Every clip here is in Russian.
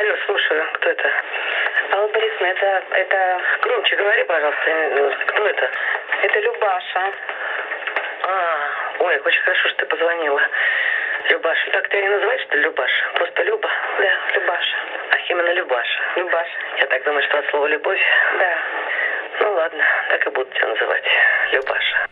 Алло, слушаю, кто это? Алла Борисовна, это Громче говори, пожалуйста. Кто это? это Любаша. Ой, очень хорошо, что ты позвонила. Любаша. Так тебя не называют, что ли, Любаша? Просто Люба? Да, Любаша. Ах, именно Любаша. Любаша. Я так думаю, что от слова «любовь». Да. Ну ладно, так и буду тебя называть. Любаша.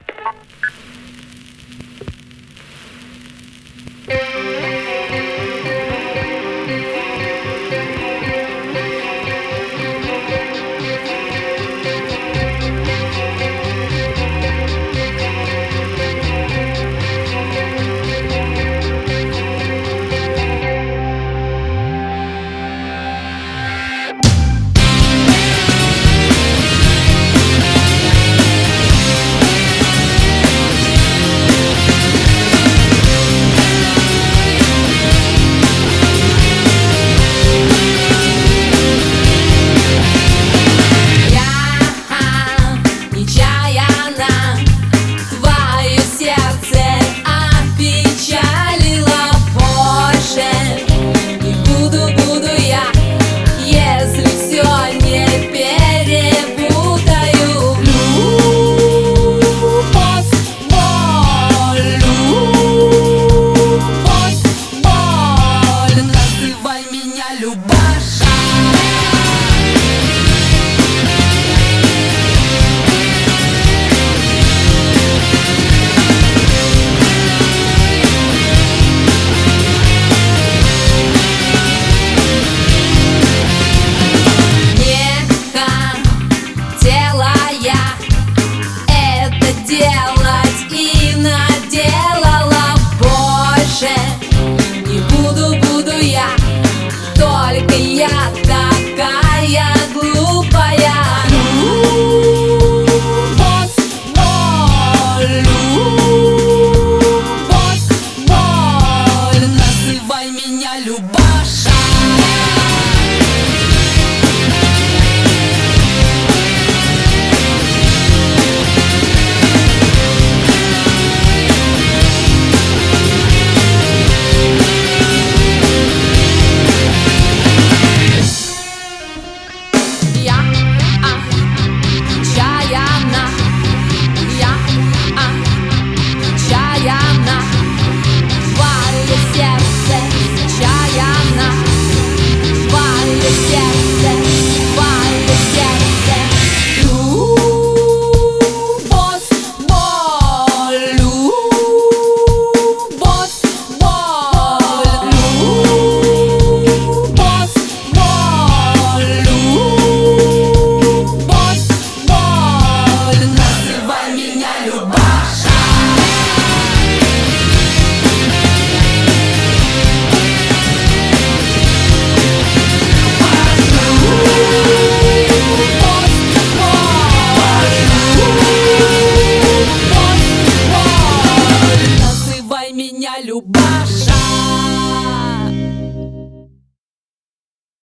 Только я такая глупая. Любовь, любовь, называй меня Любаша.